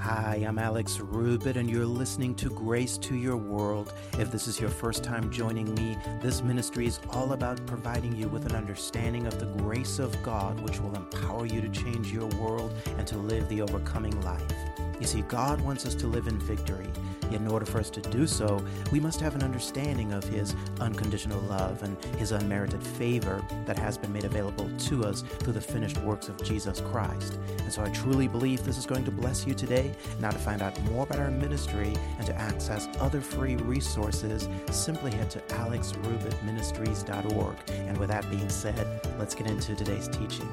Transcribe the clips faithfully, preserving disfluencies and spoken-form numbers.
Hi, I'm Alex Rubin, and you're listening to Grace to Your World. If this is your first time joining me, this ministry is all about providing you with an understanding of the grace of God, which will empower you to change your world and to live the overcoming life. You see, God wants us to live in victory. Yet in order for us to do so, we must have an understanding of His unconditional love and His unmerited favor that has been made available to us through the finished works of Jesus Christ. And so I truly believe this is going to bless you today. Now, to find out more about our ministry and to access other free resources, simply head to alex rubin ministries dot org. And with that being said, let's get into today's teaching.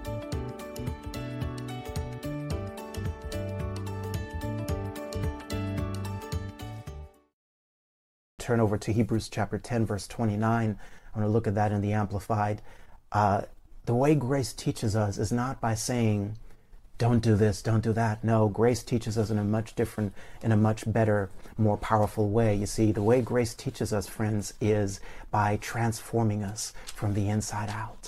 Turn over to Hebrews chapter ten, verse twenty-nine. I want to look at that in the Amplified. Uh, the way grace teaches us is not by saying, don't do this, don't do that. No, grace teaches us in a much different, in a much better, more powerful way. You see, the way grace teaches us, friends, is by transforming us from the inside out.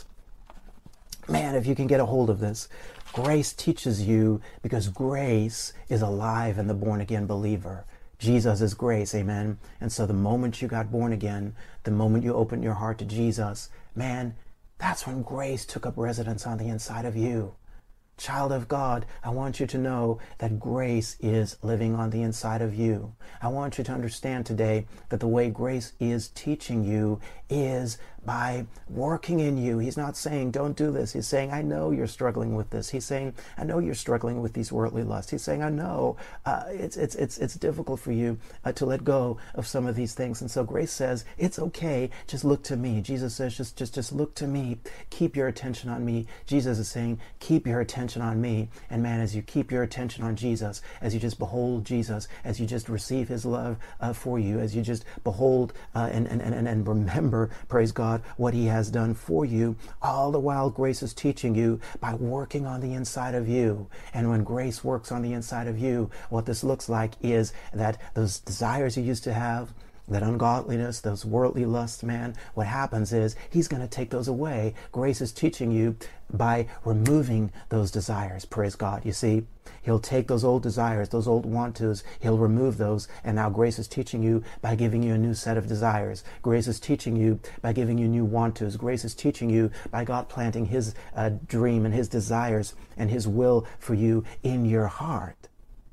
Man, if you can get a hold of this, grace teaches you because grace is alive in the born-again believer. Jesus is grace, amen? And so the moment you got born again, the moment you opened your heart to Jesus, man, that's when grace took up residence on the inside of you. Child of God, I want you to know that grace is living on the inside of you. I want you to understand today that the way grace is teaching you is by working in you. He's not saying, don't do this. He's saying, I know you're struggling with this. He's saying, I know you're struggling with these worldly lusts. He's saying, I know uh, it's it's it's it's difficult for you uh, to let go of some of these things. And so grace says, it's okay. Just look to me. Jesus says, just just just look to me. Keep your attention on me. Jesus is saying, keep your attention on me. And man, as you keep your attention on Jesus, as you just behold Jesus, as you just receive His love uh, for you, as you just behold uh, and, and and and remember, praise God, what He has done for you, all the while grace is teaching you by working on the inside of you. And when grace works on the inside of you, what this looks like is that those desires you used to have, that ungodliness, those worldly lusts, man, what happens is He's going to take those away. Grace is teaching you by removing those desires, praise God. You see, He'll take those old desires, those old want-tos, He'll remove those, and now grace is teaching you by giving you a new set of desires. Grace is teaching you by giving you new want-tos. Grace is teaching you by God planting His uh, dream and His desires and His will for you in your heart.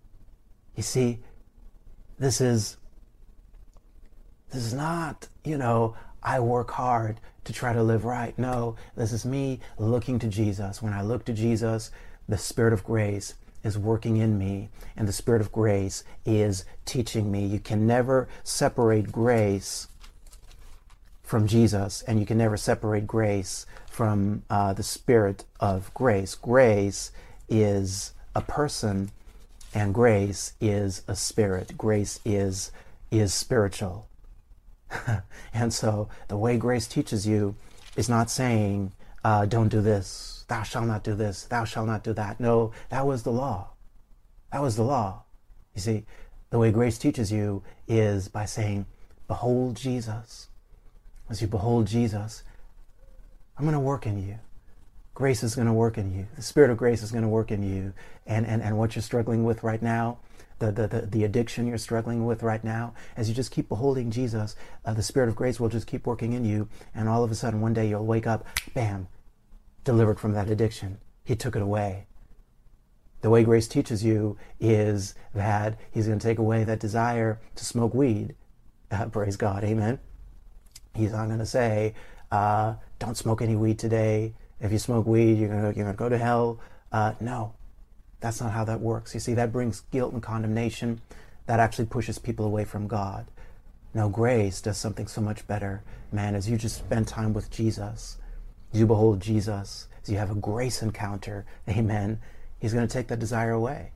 You see, this is This is not, you know, I work hard to try to live right. No, this is me looking to Jesus. When I look to Jesus, the Spirit of grace is working in me, and the Spirit of grace is teaching me. You can never separate grace from Jesus, and you can never separate grace from uh, the Spirit of grace. Grace is a person, and grace is a spirit. Grace is is spiritual. And so the way grace teaches you is not saying, uh, don't do this, thou shalt not do this, thou shalt not do that. No, that was the law. That was the law. You see, the way grace teaches you is by saying, behold Jesus. As you behold Jesus, I'm going to work in you. Grace is going to work in you. The Spirit of grace is going to work in you. And, and, and what you're struggling with right now, The, the, the, the addiction you're struggling with right now, as you just keep beholding Jesus, uh, the Spirit of grace will just keep working in you, and all of a sudden one day you'll wake up, bam, delivered from that addiction. He took it away. The way grace teaches you is that He's going to take away that desire to smoke weed. Uh, praise God, amen. He's not going to say, uh, don't smoke any weed today. If you smoke weed, you're going you're going to go to hell. Uh, no. That's not how that works. You see, that brings guilt and condemnation. That actually pushes people away from God. No, grace does something so much better. Man, as you just spend time with Jesus, as you behold Jesus, as you have a grace encounter, amen, He's going to take that desire away.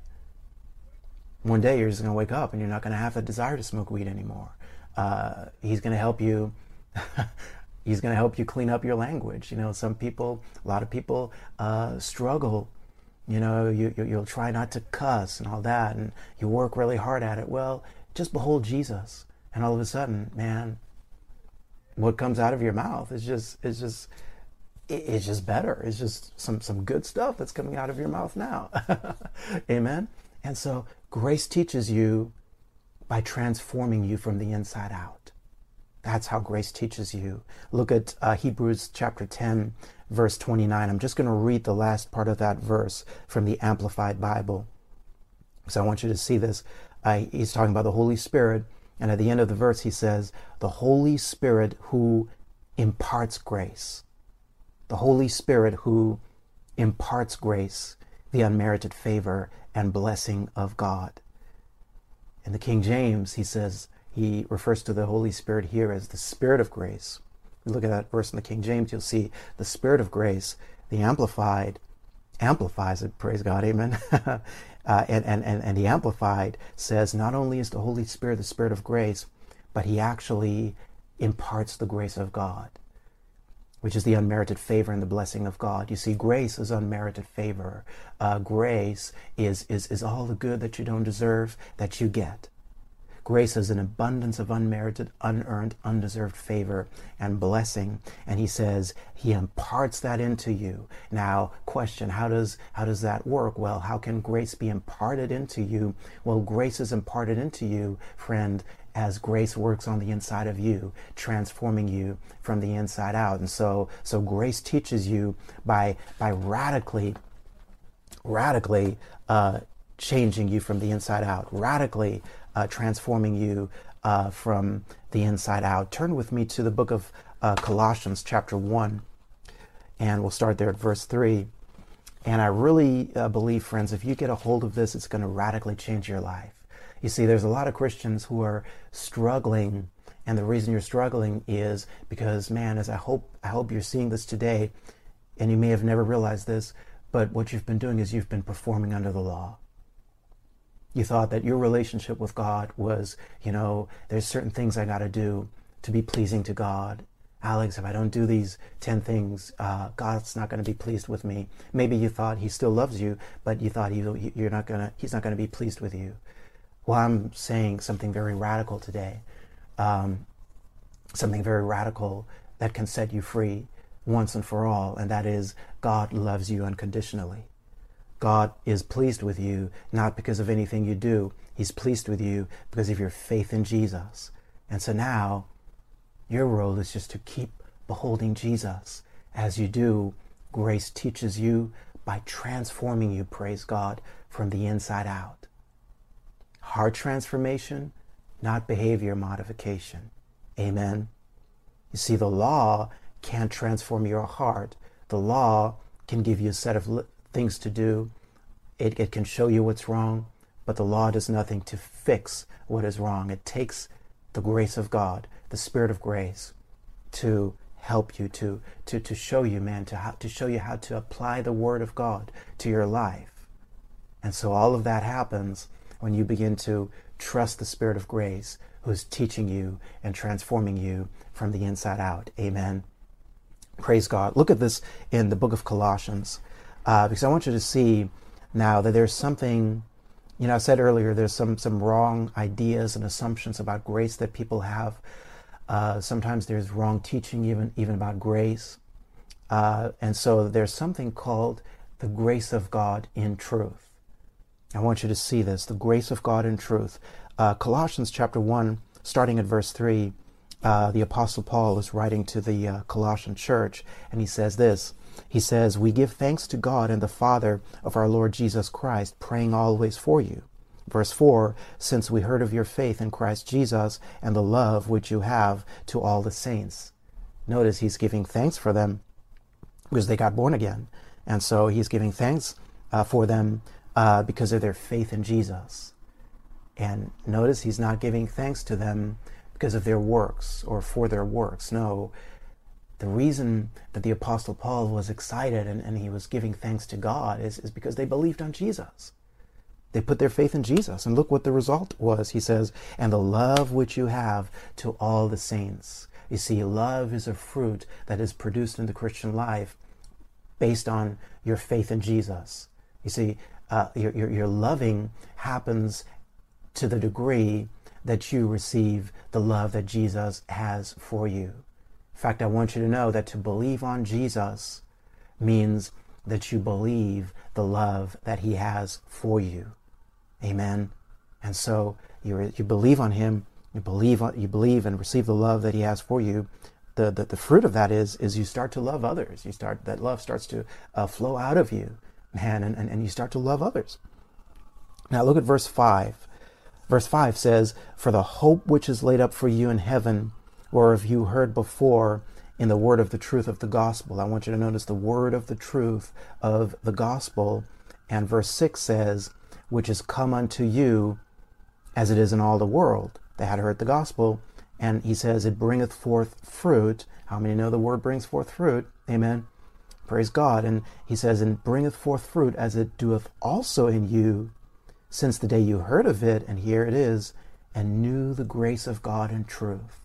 One day you're just going to wake up and you're not going to have the desire to smoke weed anymore. Uh, he's going to help you He's going to help you clean up your language. You know, some people, a lot of people uh, struggle. You know, you, you, you'll try not to cuss and all that, and you work really hard at it. Well, just behold Jesus, and all of a sudden, man, what comes out of your mouth is just, is just, it's just better. It's just some, some good stuff that's coming out of your mouth now. Amen. And so Grace teaches you by transforming you from the inside out. That's how grace teaches you. Look at uh, Hebrews chapter ten, verse twenty-nine. I'm just going to read the last part of that verse from the Amplified Bible. So I want you to see this. Uh, he's talking about the Holy Spirit. And at the end of the verse, he says, the Holy Spirit who imparts grace. The Holy Spirit who imparts grace, the unmerited favor and blessing of God. In the King James, he says, he refers to the Holy Spirit here as the Spirit of grace. If you look at that verse in the King James, you'll see the Spirit of grace. The Amplified amplifies it, praise God, amen. uh, and, and, and, and the Amplified says not only is the Holy Spirit the Spirit of grace, but he actually imparts the grace of God, which is the unmerited favor and the blessing of God. You see, grace is unmerited favor. Uh, grace is, is, is all the good that you don't deserve that you get. Grace is an abundance of unmerited, unearned, undeserved favor and blessing. And he says he imparts that into you. Now, question, how does, how does that work? Well, how can grace be imparted into you? Well, grace is imparted into you, friend, as grace works on the inside of you, transforming you from the inside out. And so, so grace teaches you by, by radically, radically uh, changing you from the inside out, radically uh, transforming you uh, from the inside out. Turn with me to the book of uh, Colossians chapter one, and we'll start there at verse three. And I really uh, believe, friends, if you get a hold of this, it's going to radically change your life. You see, there's a lot of Christians who are struggling, and the reason you're struggling is because, man, as I hope, I hope you're seeing this today, and you may have never realized this, but what you've been doing is you've been performing under the law. You thought that your relationship with God was, you know, there's certain things I got to do to be pleasing to God. Alex, if I don't do these ten things, uh, God's not going to be pleased with me. Maybe you thought he still loves you, but you thought he, you're not gonna, he's not going to be pleased with you. Well, I'm saying something very radical today, um, something very radical that can set you free once and for all, and that is God loves you unconditionally. God is pleased with you, not because of anything you do. He's pleased with you because of your faith in Jesus. And so now, your role is just to keep beholding Jesus. As you do, grace teaches you by transforming you, praise God, from the inside out. Heart transformation, not behavior modification. Amen. You see, the law can't transform your heart. The law can give you a set of li- things to do. It, it can show you what's wrong, but the law does nothing to fix what is wrong. It takes the grace of God, the Spirit of grace, to help you, to, to, to show you, man, to, how, to show you how to apply the Word of God to your life. And so all of that happens when you begin to trust the Spirit of grace, who is teaching you and transforming you from the inside out. Amen. Praise God. Look at this in the book of Colossians, uh, because I want you to see now that there's something, you know, I said earlier, there's some, some wrong ideas and assumptions about grace that people have. Uh, sometimes there's wrong teaching even, even about grace. Uh, and so there's something called the grace of God in truth. I want you to see this, the grace of God in truth. Uh, Colossians chapter one, starting at verse three, uh, the Apostle Paul is writing to the uh, Colossian church, and he says this. He says, "We give thanks to God and the Father of our Lord Jesus Christ, praying always for you." Verse four, "Since we heard of your faith in Christ Jesus and the love which you have to all the saints." Notice he's giving thanks for them because they got born again. And so he's giving thanks uh, for them uh, because of their faith in Jesus. And notice he's not giving thanks to them because of their works or for their works. No, the reason that the Apostle Paul was excited and, and he was giving thanks to God is, is because they believed on Jesus. They put their faith in Jesus. And look what the result was. He says, "And the love which you have to all the saints." You see, love is a fruit that is produced in the Christian life based on your faith in Jesus. You see, uh, your, your, your loving happens to the degree that you receive the love that Jesus has for you. In fact, I want you to know that to believe on Jesus means that you believe the love that he has for you. Amen. And so you you believe on him, you believe on, you believe and receive the love that he has for you. The, the, the fruit of that is is you start to love others. You start that love starts to uh, flow out of you, man, and, and, and you start to love others. Now look at verse five. Verse five says, "For the hope which is laid up for you in heaven, whereof you heard before in the word of the truth of the gospel." I want you to notice the word of the truth of the gospel. And verse six says, "Which is come unto you, as it is in all the world." They had heard the gospel. And he says, "It bringeth forth fruit." How many know the word brings forth fruit? Amen. Praise God. And he says, "And bringeth forth fruit, as it doeth also in you, since the day you heard of it," and here it is, "and knew the grace of God in truth."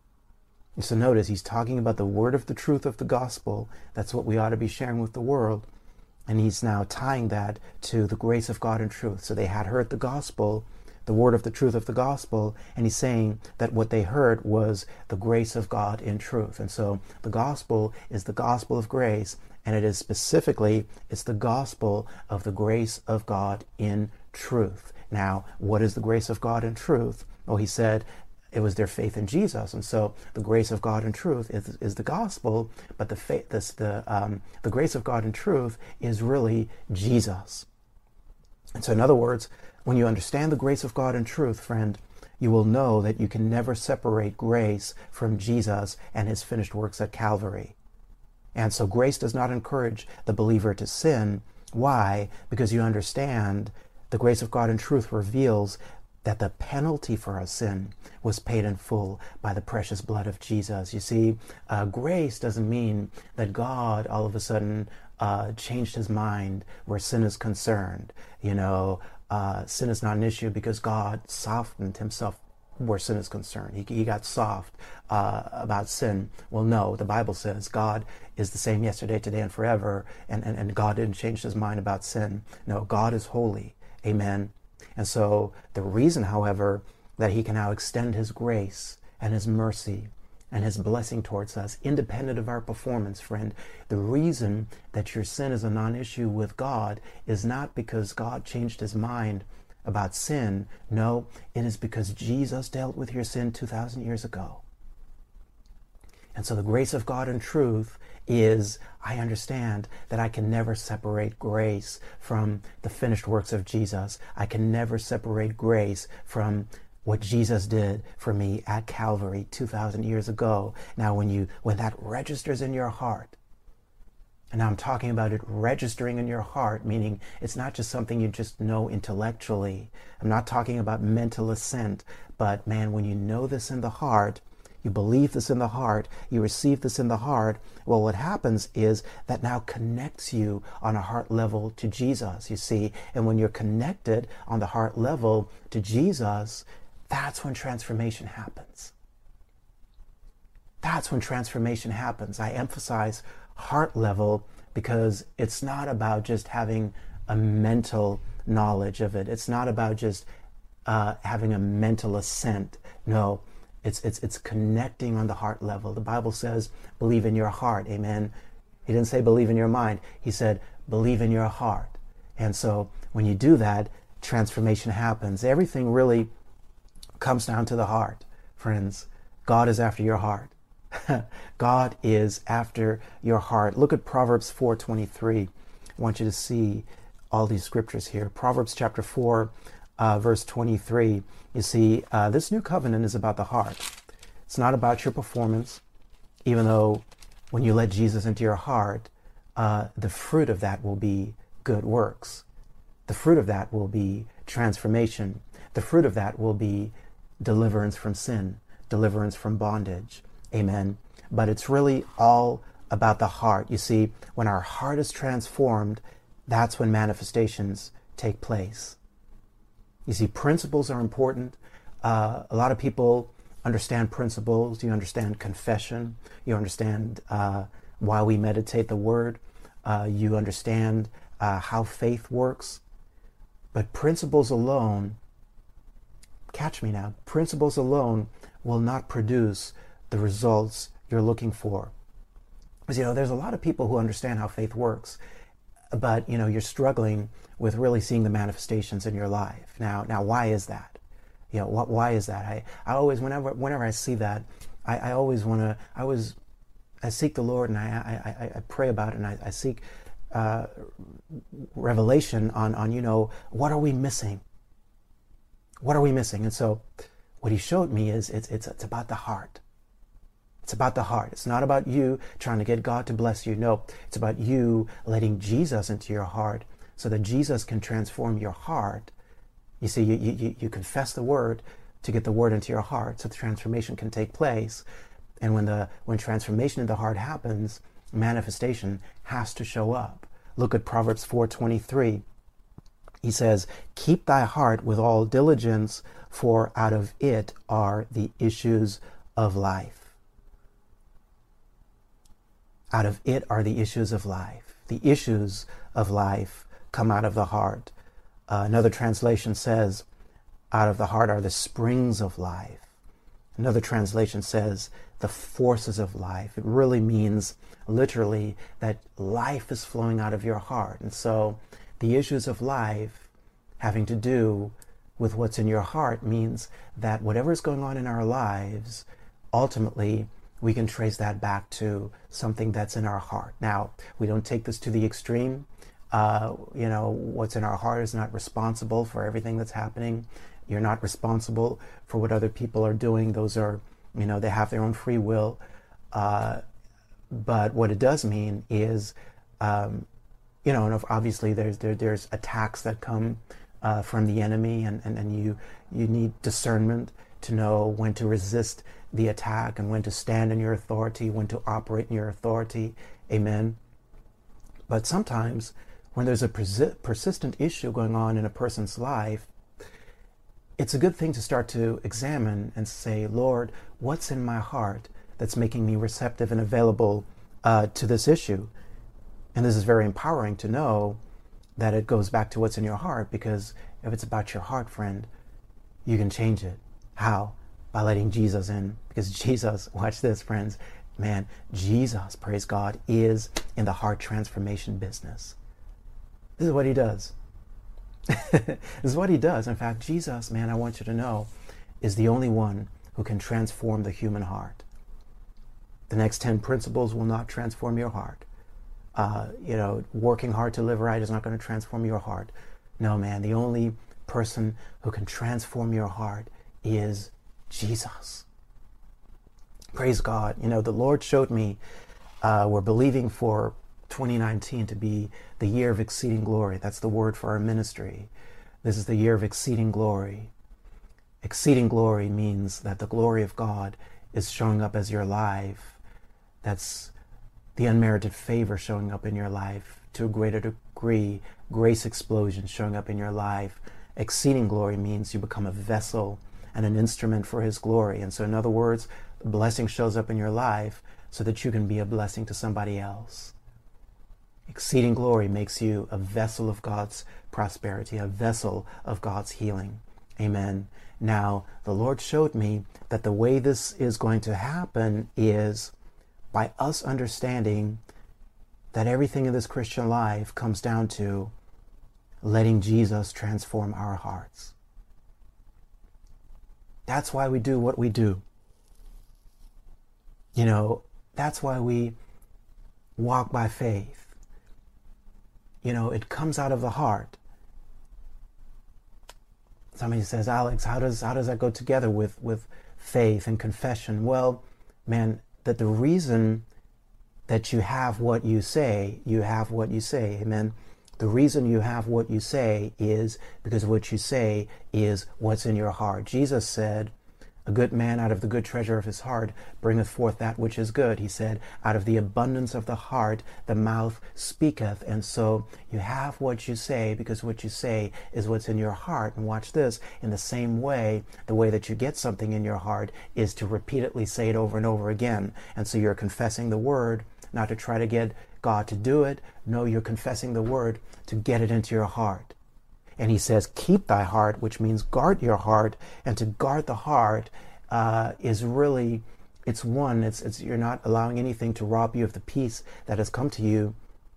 And so notice, he's talking about the word of the truth of the gospel. That's what we ought to be sharing with the world. And he's now tying that to the grace of God in truth. So they had heard the gospel, the word of the truth of the gospel, and he's saying that what they heard was the grace of God in truth. And so the gospel is the gospel of grace, and it is specifically, it's the gospel of the grace of God in truth. Now, what is the grace of God in truth? Well, he said it was their faith in Jesus, and so the grace of God in truth is, is the gospel, but the faith, this, the um, the grace of God in truth is really Jesus. And so, in other words, when you understand the grace of God in truth, friend, you will know that you can never separate grace from Jesus and his finished works at Calvary. And so grace does not encourage the believer to sin. Why? Because you understand the grace of God in truth reveals that the penalty for our sin was paid in full by the precious blood of Jesus. You see, uh, grace doesn't mean that God all of a sudden uh, changed his mind where sin is concerned. You know, uh, sin is not an issue because God softened himself where sin is concerned. He, he got soft uh, about sin. Well, no, the Bible says God is the same yesterday, today, and forever, and, and, and God didn't change his mind about sin. No, God is holy. Amen. And so the reason, however, that he can now extend his grace and his mercy and his blessing towards us, independent of our performance, friend, the reason that your sin is a non-issue with God is not because God changed his mind about sin. No, it is because Jesus dealt with your sin two thousand years ago. And so the grace of God in truth is, I understand that I can never separate grace from the finished works of Jesus. I can never separate grace from what Jesus did for me at Calvary two thousand years ago. Now, when you when that registers in your heart, and I'm talking about it registering in your heart, meaning it's not just something you just know intellectually. I'm not talking about mental assent, but man, when you know this in the heart, you believe this in the heart, you receive this in the heart, well, what happens is that now connects you on a heart level to Jesus, you see. And when you're connected on the heart level to Jesus, that's when transformation happens. That's when transformation happens. I emphasize heart level because it's not about just having a mental knowledge of it. It's not about just uh, having a mental assent. No, it's it's it's connecting on the heart level. The Bible says, believe in your heart. Amen. He didn't say believe in your mind. He said, believe in your heart. And so when you do that, transformation happens. Everything really comes down to the heart, friends. God is after your heart. God is after your heart. Look at Proverbs four twenty-three. I want you to see all these scriptures here. Proverbs chapter four, uh, verse twenty-three. You see, uh, this new covenant is about the heart. It's not about your performance, even though when you let Jesus into your heart, uh, the fruit of that will be good works. The fruit of that will be transformation. The fruit of that will be deliverance from sin, deliverance from bondage. Amen. But it's really all about the heart. You see, when our heart is transformed, that's when manifestations take place. You see, principles are important. Uh, a lot of people understand principles. You understand confession. You understand uh, why we meditate the word. Uh, you understand uh, how faith works. But principles alone, catch me now, principles alone will not produce the results you're looking for. Because, you know, there's a lot of people who understand how faith works. but you know you're struggling with really seeing the manifestations in your life. Now, now, why is that? You know, what? Why is that? I, I always, whenever, whenever I see that, I, I always want to. I always, I seek the Lord and I, I, I pray about it and I, I seek uh, revelation on, on, you know, what are we missing? What are we missing? And so, what He showed me is it's it's it's about the heart. It's about the heart. It's not about you trying to get God to bless you. No, it's about you letting Jesus into your heart so that Jesus can transform your heart. You see, you, you, you confess the word to get the word into your heart so the transformation can take place. And when the when transformation in the heart happens, manifestation has to show up. Look at Proverbs four twenty-three. He says, keep thy heart with all diligence, for out of it are the issues of life. Out of it are the issues of life. The issues of life come out of the heart. Uh, another translation says, out of the heart are the springs of life. Another translation says, the forces of life. It really means literally that life is flowing out of your heart. And so the issues of life having to do with what's in your heart means that whatever is going on in our lives, ultimately, we can trace that back to something that's in our heart. Now, we don't take this to the extreme. Uh, you know, what's in our heart is not responsible for everything that's happening. You're not responsible for what other people are doing. Those are, you know, they have their own free will. Uh, but what it does mean is, um, you know, and obviously there's there, there's attacks that come uh, from the enemy, and, and, and you you need discernment to know when to resist the attack and when to stand in your authority, when to operate in your authority. Amen. But sometimes when there's a persi- persistent issue going on in a person's life, it's a good thing to start to examine and say, Lord, what's in my heart that's making me receptive and available uh, to this issue? And this is very empowering to know that it goes back to what's in your heart, because if it's about your heart, friend, you can change it. How? By letting Jesus in. Because Jesus, watch this, friends, man, Jesus, praise God, is in the heart transformation business. This is what He does. This is what He does. In fact, Jesus, man, I want you to know, is the only one who can transform the human heart. The next ten principles will not transform your heart. Uh, you know, working hard to live right is not going to transform your heart. No, man, the only person who can transform your heart is Jesus. Praise God. You know, the Lord showed me, uh, we're believing for twenty nineteen to be the year of exceeding glory. That's the word for our ministry. This is the year of exceeding glory. Exceeding glory means that the glory of God is showing up as your life. That's the unmerited favor showing up in your life to a greater degree, grace explosion showing up in your life. Exceeding glory means you become a vessel and an instrument for His glory. And so in other words, the blessing shows up in your life so that you can be a blessing to somebody else. Exceeding glory makes you a vessel of God's prosperity, a vessel of God's healing. Amen. Now, the Lord showed me that the way this is going to happen is by us understanding that everything in this Christian life comes down to letting Jesus transform our hearts. That's why we do what we do. You know, that's why we walk by faith. You know, it comes out of the heart. Somebody says, Alex, how does how does that go together with, with faith and confession? Well, man, that the reason that you have what you say, you have what you say. Amen. The reason you have what you say is because what you say is what's in your heart. Jesus said, a good man out of the good treasure of his heart bringeth forth that which is good. He said, out of the abundance of the heart, the mouth speaketh. And so you have what you say because what you say is what's in your heart. And watch this, in the same way, the way that you get something in your heart is to repeatedly say it over and over again. And so you're confessing the word, not to try to get God to do it. No, you're confessing the word to get it into your heart. And he says, keep thy heart, which means guard your heart. And to guard the heart uh, is really, it's one, it's, it's you're not allowing anything to rob you of the peace that has come to you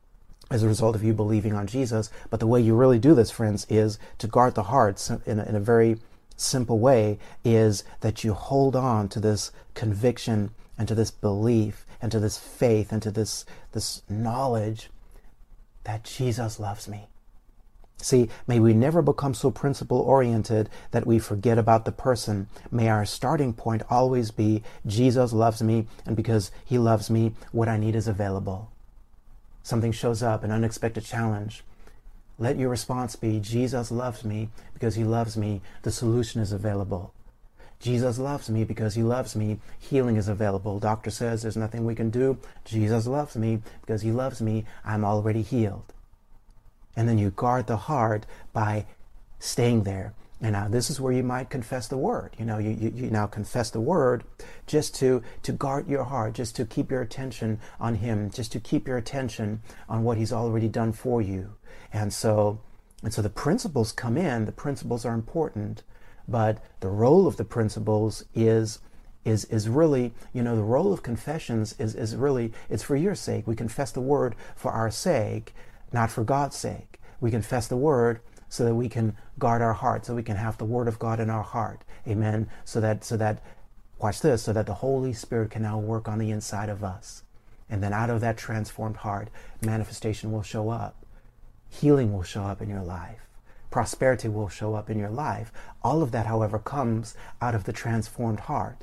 as a result of you believing on Jesus. But the way you really do this, friends, is to guard the heart in a, in a very simple way, is that you hold on to this conviction and to this belief and to this faith and to this, this knowledge that Jesus loves me. See, may we never become so principle-oriented that we forget about the person. May our starting point always be, Jesus loves me, and because he loves me, what I need is available. Something shows up, an unexpected challenge. Let your response be, Jesus loves me, because he loves me, the solution is available. Jesus loves me because he loves me, healing is available. Doctor says there's nothing we can do. Jesus loves me because he loves me, I'm already healed. And then you guard the heart by staying there. And now this is where you might confess the word. You know, you, you, you now confess the word just to, to guard your heart, just to keep your attention on him, just to keep your attention on what he's already done for you. And so, and so the principles come in, the principles are important, but the role of the principles is is is really, you know, the role of confessions is, is really, it's for your sake. We confess the word for our sake, not for God's sake. We confess the word so that we can guard our heart, so we can have the word of God in our heart. Amen. So that, so that, watch this, so that the Holy Spirit can now work on the inside of us. And then out of that transformed heart, manifestation will show up. Healing will show up in your life. Prosperity will show up in your life. All of that, however, comes out of the transformed heart.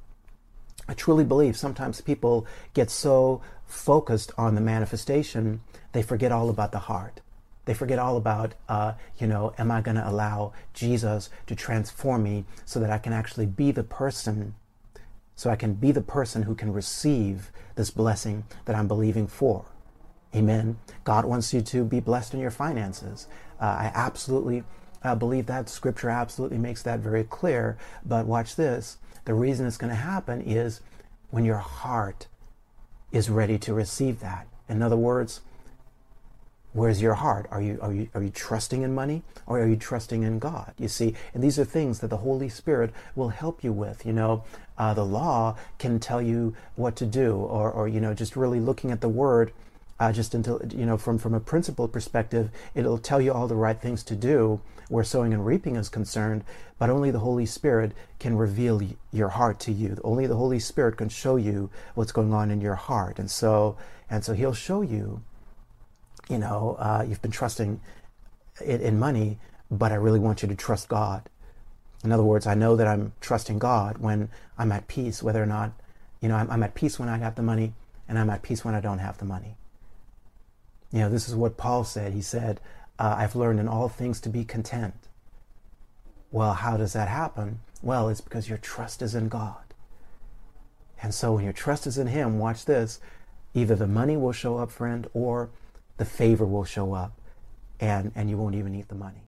I truly believe sometimes people get so focused on the manifestation, they forget all about the heart. They forget all about, uh, you know, am I going to allow Jesus to transform me so that I can actually be the person, so I can be the person who can receive this blessing that I'm believing for. Amen. God wants you to be blessed in your finances. Uh, I absolutely uh, believe that. Scripture absolutely makes that very clear. But watch this. The reason it's going to happen is when your heart is ready to receive that. In other words, where's your heart? Are you, are you, are you trusting in money, or are you trusting in God? You see, and these are things that the Holy Spirit will help you with. You know, uh, the law can tell you what to do, or, or, you know, just really looking at the word, uh, just until, you know, from, from a principle perspective, it'll tell you all the right things to do where sowing and reaping is concerned, but only the Holy Spirit can reveal your heart to you. Only the Holy Spirit can show you what's going on in your heart. And so, and so he'll show you, you know, uh, you've been trusting in, in money, but I really want you to trust God. In other words, I know that I'm trusting God when I'm at peace, whether or not, you know, I'm, I'm at peace when I have the money, and I'm at peace when I don't have the money. You know, this is what Paul said. He said, uh, I've learned in all things to be content. Well, how does that happen? Well, it's because your trust is in God. And so when your trust is in him, watch this, either the money will show up, friend, or the favor will show up, and, and you won't even need the money.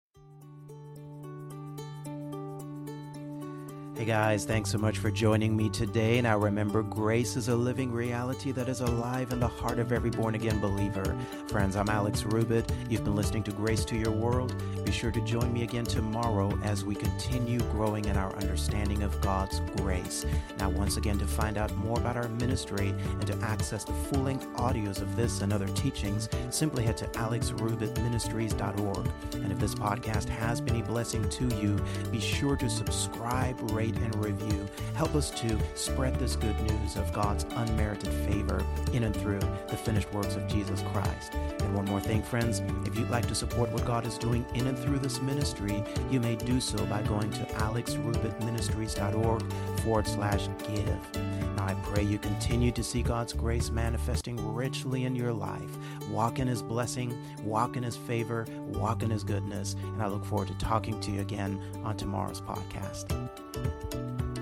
Hey guys, thanks so much for joining me today. Now remember, grace is a living reality that is alive in the heart of every born-again believer. Friends, I'm Alex Rubit. You've been listening to Grace to Your World. Be sure to join me again tomorrow as we continue growing in our understanding of God's grace. Now, once again, to find out more about our ministry and to access the full-length audios of this and other teachings, simply head to alex rubit ministries dot org. And if this podcast has been a blessing to you, be sure to subscribe, rate, and review. Help us to spread this good news of God's unmerited favor in and through the finished works of Jesus Christ. And one more thing, friends, if you'd like to support what God is doing in and through this ministry, you may do so by going to alex rubit ministries dot org forward slash give. Now I pray you continue to see God's grace manifesting richly in your life. Walk in his blessing, walk in his favor, walk in his goodness. And I look forward to talking to you again on tomorrow's podcast.